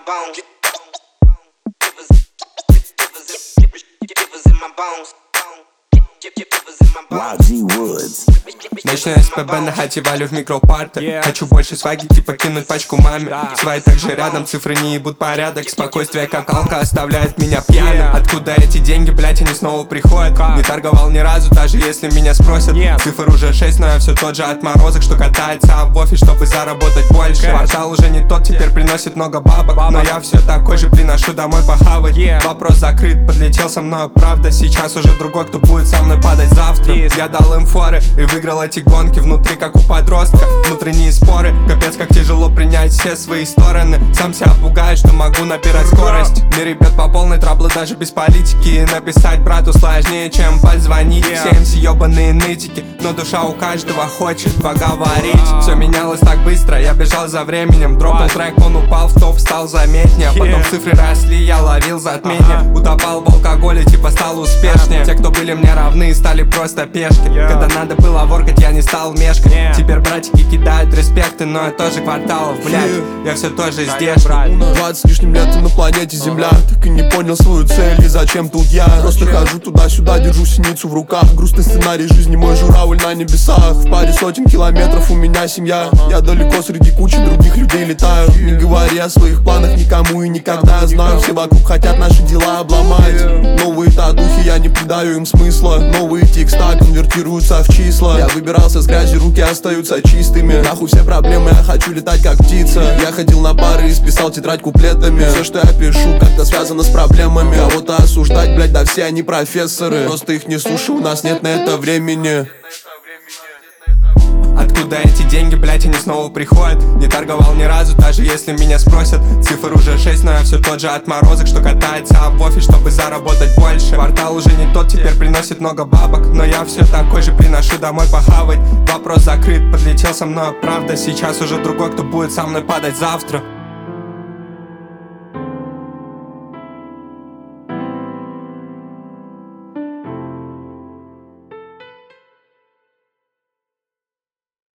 Ночной СПБ на хате, валю в микропарты. Хочу больше сваги, типа кинуть пачку маме. Свои также рядом, цифры не ебут порядок. Спокойствие, как алка, оставляет меня пьяным. Откуда эти деньги, блять, они снова приходят? Не торговал ни разу, даже если меня спросят. Цифр уже 6, но я все тот же отморозок, что катается в офис, чтобы заработать больше. Квартал уже не тот, теперь приносит много бабок, но я все такой же, приношу домой похавать. Вопрос закрыт, подлетел со мной, правда. Сейчас уже другой, кто будет со мной падать завтра. Я дал им форы и выиграл эти гонки внутри, как у подростка. Внутренние споры, капец, как тяжело принять все свои стороны. Сам себя пугает, что могу набирать скорость. Мир бьет по полной, траблы даже без политики. И написать брату сложнее, чем позвонить. Все MC ебаные нытики, но душа у каждого хочет поговорить. Все менялось так быстро, я бежал за временем. Дропнул трек, он упал в топ, стал заметнее. Потом цифры росли, я ловил затмение. Утопал в алкоголе, типа стал успешнее. Те, кто были мне равны, стали просто пешки. Когда надо было воркать, я не стал мешкать. Теперь братики кидают респекты, но я тоже кварталов, блядь. Я все тоже здешний. 20 с лишним лет на планете Земля. Так и не понял свою цель и зачем тут я. Просто хожу туда-сюда, держу синицу в руках. Грустный сценарий жизни, мой журавль на небесах. В паре сотен километров у меня семья. Я далеко среди кучи других людей летаю. Не говори о своих планах никому и никогда. Знаю, все вокруг хотят наши дела обломать. Новые татухи, я не придаю им смысла. Новые текста конвертируются в числа. Я выбирался с грязи, руки остаются чистыми. Нахуй все проблемы, я хочу летать как птица. Я ходил на пары и списал тетрадь куплетами. Все, что я пишу, как-то связано с проблемами. Кого-то осуждать, блять, да все они профессоры. Просто их не слушай, у нас нет на это времени. Откуда эти деньги, блять, они снова приходят? Не торговал ни разу, даже если меня спросят. Цифр уже 6, но я все тот же отморозок, что катается в офис, чтобы заработать больше. Квартал уже не тот, теперь приносит много бабок, но я все такой же, приношу домой похавать. Вопрос закрыт, подлетел со мной, правда. Сейчас уже другой, кто будет со мной падать завтра.